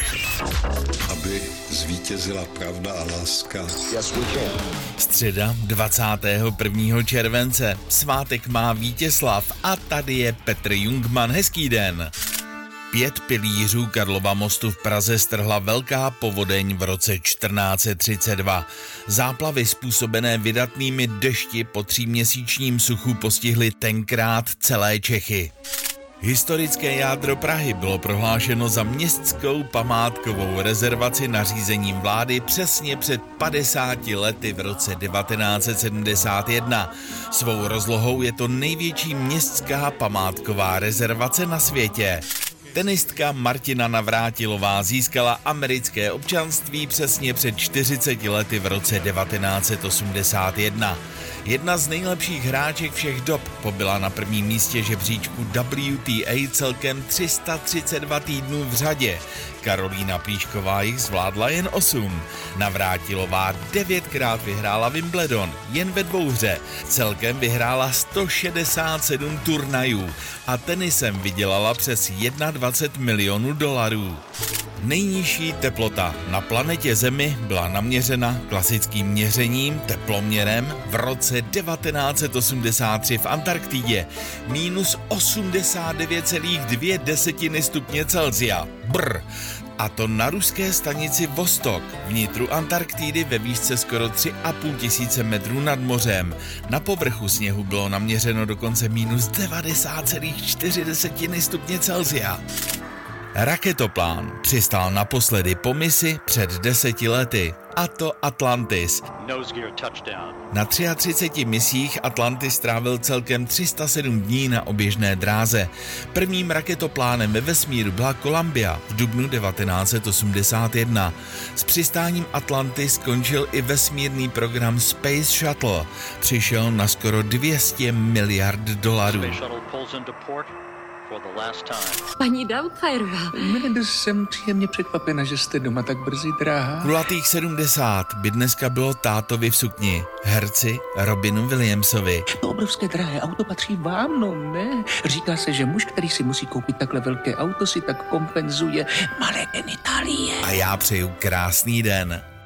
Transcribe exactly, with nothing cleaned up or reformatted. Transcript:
Aby zvítězila pravda a láska. Středa dvacátého prvního července. Svátek má Vítězslav a tady je Petr Jungmann. Hezký den. Pět pilířů Karlova mostu v Praze strhla velká povodeň v roce čtrnáct set třicet dva. Záplavy způsobené vydatnými dešti po tříměsíčním suchu postihly tenkrát celé Čechy. Historické jádro Prahy bylo prohlášeno za městskou památkovou rezervaci nařízením vlády přesně před padesáti lety v roce devatenáct set sedmdesát jedna. Svou rozlohou je to největší městská památková rezervace na světě. Tenistka Martina Navrátilová získala americké občanství přesně před čtyřiceti lety v roce devatenáct set osmdesát jedna. Jedna z nejlepších hráček všech dob pobyla na prvním místě žebříčku W T A celkem tři sta třicet dva týdnů v řadě. Karolína Plíšková jich zvládla jen osm. Navrátilová devětkrát vyhrála Wimbledon, jen ve dvouhře. Celkem vyhrála sto šedesát sedm turnajů a tenisem vydělala přes dvacet jedna milionů dolarů. Nejnižší teplota na planetě Zemi byla naměřena klasickým měřením teploměrem v roce devatenáct set osmdesát tři v Antarktidě. Minus osmdesát devět celá dvě desetiny stupně Celsia. Brr. A to na ruské stanici Vostok, vnitru Antarktidy ve výšce skoro tři a půl tisíce metrů nad mořem. Na povrchu sněhu bylo naměřeno dokonce minus devadesát celá čtyři desetiny stupně Celsia. Raketoplán přistál naposledy po misi před deseti lety, a to Atlantis. Na třiatřiceti třech misích Atlantis strávil celkem tři sta sedm dní na oběžné dráze. Prvním raketoplánem ve vesmíru byla Columbia v dubnu devatenáct set osmdesát jedna. S přistáním Atlantis skončil i vesmírný program Space Shuttle. Přišel na skoro dvě stě miliard dolarů. Paní Doubtfireová. Jsem příjemně překvapena, že jste doma tak brzy, dráha. Kulatých sedmdesát by dneska bylo tátovi v sukni, herci Robinu Williamsovi. To obrovské drahé auto patří vám, no ne? Říká se, že muž, který si musí koupit takhle velké auto, si tak kompenzuje malé genitálie. A já přeju krásný den.